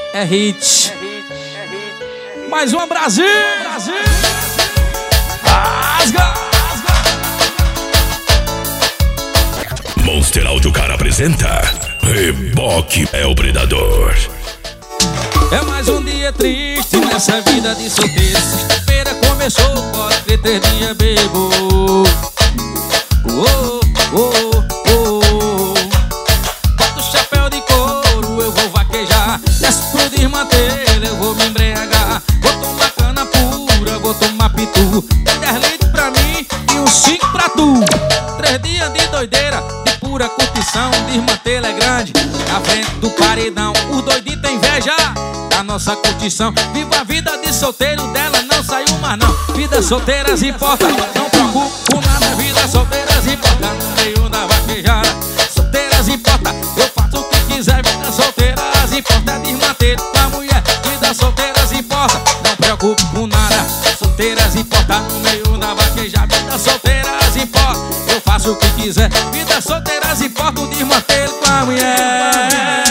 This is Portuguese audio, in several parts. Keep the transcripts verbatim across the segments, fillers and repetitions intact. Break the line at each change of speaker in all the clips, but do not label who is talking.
É hit. Mais uma Brasil. Brasil. Rasga.
Monster Áudio Car apresenta Reboque é o Predador.
É mais um dia triste nessa vida de solteiro. Sexta-feira começou, pode ter três dias bebo. Oh, oh, oh. Bota o chapéu de couro, eu vou vaquejar. Desce pro desmantelo, eu vou me embriagar. Vou tomar cana pura, vou tomar pitu. Tem dez litros pra mim e uns cinco pra tu. Três dias de doideira, de pura curtição. Desmantelo é grande, na frente do paredão. Os doidinhos tem inveja da nossa curtição. Viva a vida de solteiro, dela não saiu mais não. Vida solteiras importa, não preocupo com nada. Vida solteiras importa, no meio da vaquejada. Solteiras importa, eu faço o que quiser. Vida solteiras importa, desmantelo com a mulher. Vida solteiras importa, não preocupo com nada. Solteiras importa, no meio da vaquejada. Vida solteiras importa, eu faço o que quiser. Vida solteiras importa, o desmantelo com a mulher.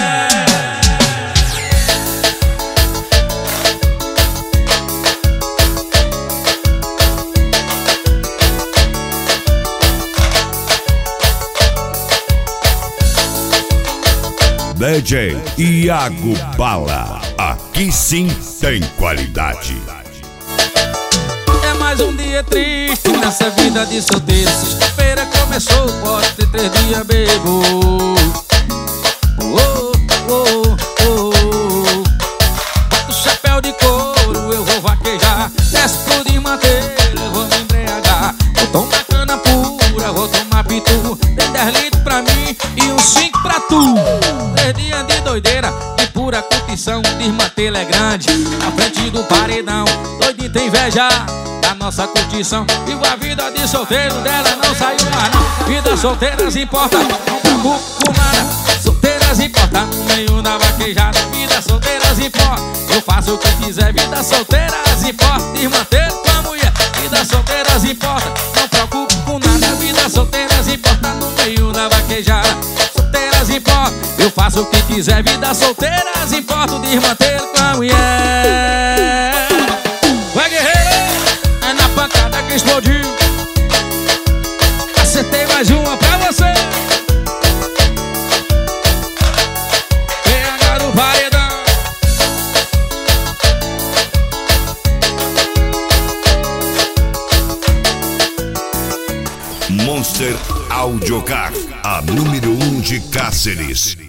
D J Iago Bala, aqui sim tem qualidade.
É mais um dia triste nessa vida de solteiro. Sexta-feira começou, pode ter três dias bebo. Oh, oh, oh, oh. Bota o chapéu de couro, eu vou vaquejar. Desce pro desmantelo, eu vou me embriagar. Vou tomar cana pura, vou tomar pitu. Tem dez litros pra mim e uns cinco pra tu. Três dias de doideira, de pura curtição. Desmantelo é grande, na frente do paredão. Doidinho tem inveja da nossa curtição. Viva a vida de solteiro, dela não saiu mais não. Vida solteiras importa, não preocupo com nada. Solteiras importa, no meio da vaquejada. Vida solteiras importa, eu faço o que quiser. Vida solteiras importa, desmantelo com a mulher. Vida solteiras importa, não preocupo com nada. Vida solteiras importa, no meio da vaquejada. Solteiras importa, eu faço o que quiser. Vida solteiras importa, o desmantelo com a mulher. Vai, guerreiro, é na pancada que explodiu. Acertei mais uma pra você. P H do paredão.
Monster Áudio Car, a número um de Cáceres.